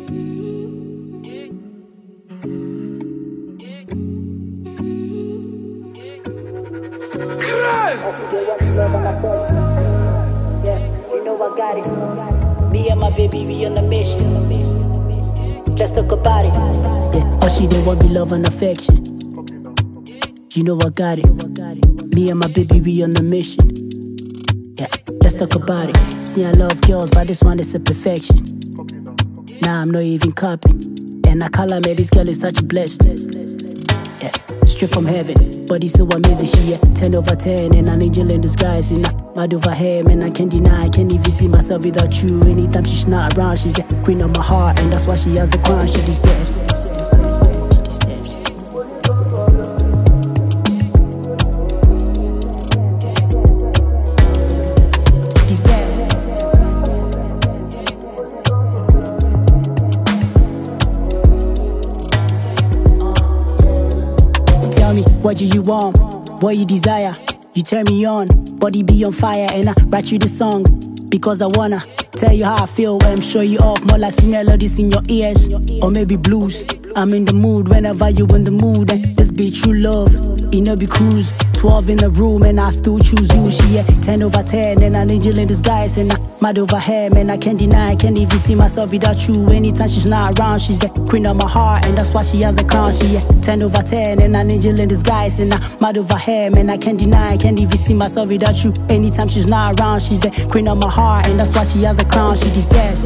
You know I got it. Me and my baby, we on a mission. Let's talk about it. Yeah, all she did was be love and affection. You know I got it. Me and my baby, we on a mission. Yeah, let's talk about it. See, I love girls, but this one is a perfection. Nah, I'm not even copying. And I call her, man, this girl is such a blessing. Yeah, straight from heaven. Body so amazing, she 10 over 10. And an angel in disguise, you know. Mad over her, man, I can't deny. I can't even see myself without you. Anytime she's not around, she's the queen of my heart. And that's why she has the crown she deserves. Tell me, what do you want? What you desire? You turn me on, body be on fire. And I write you this song because I wanna tell you how I feel. I'm show you off, more like sing melodies in your ears. Or maybe blues. I'm in the mood whenever you in the mood. And this be true love, it no be cruise. 12 in the room and I still choose you. She 10 over 10 and an angel in disguise. And I'm mad over her, man, I can't deny. I can't even see myself without you. Anytime she's not around, she's the queen of my heart. And that's why she has the crown. She 10 over 10 and an angel in disguise. And I'm mad over her, man, I can't deny. I can't even see myself without you. Anytime she's not around, she's the queen of my heart. And that's why she has the crown she deserves.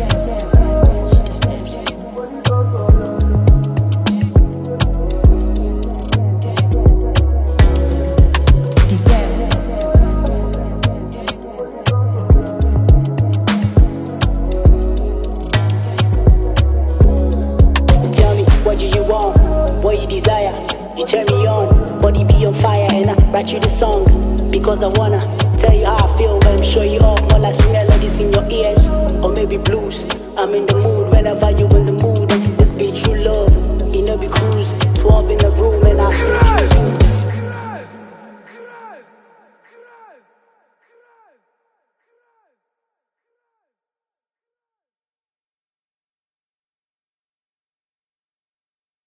What you desire, you turn me on, body be on fire. And I write you this song because I wanna tell you how I feel. When I'm show you off, more like sing melodies in your ears. Or maybe blues, I'm in the mood whenever you in